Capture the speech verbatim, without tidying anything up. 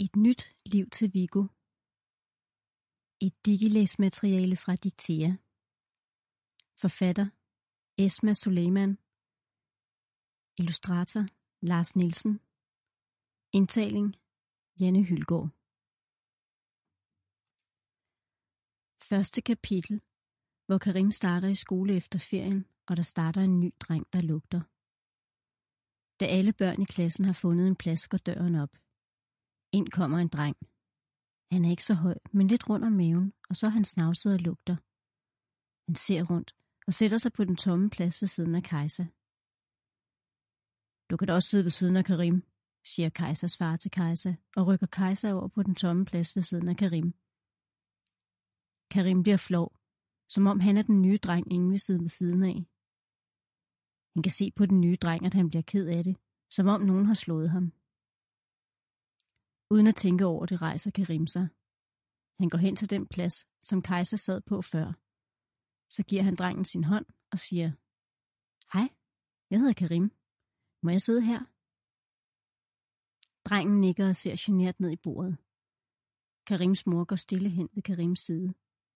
Et nyt liv til Viggo. Et digilæsmateriale fra Dictea. Forfatter Esma Suleyman. Illustrator Lars Nielsen. Indtaling Janne Hylgaard. Første kapitel, hvor Karim starter i skole efter ferien, og der starter en ny dreng, der lugter. Da alle børn i klassen har fundet en plads, går døren op. Ind kommer en dreng. Han er ikke så høj, men lidt rund om maven, og så er han snavset og lugter. Han ser rundt og sætter sig på den tomme plads ved siden af Kajsa. Du kan da også sidde ved siden af Karim, siger Kajsas far til Kajsa, og rykker Kajsa over på den tomme plads ved siden af Karim. Karim bliver flov, som om han er den nye dreng, ingen vil sidde ved siden af. Han kan se på den nye dreng, at han bliver ked af det, som om nogen har slået ham. Uden at tænke over det, rejser Karim sig. Han går hen til den plads, som Kajsa sad på før. Så giver han drengen sin hånd og siger, hej, jeg hedder Karim. Må jeg sidde her? Drengen nikker og ser genert ned i bordet. Karims mor går stille hen ved Karims side.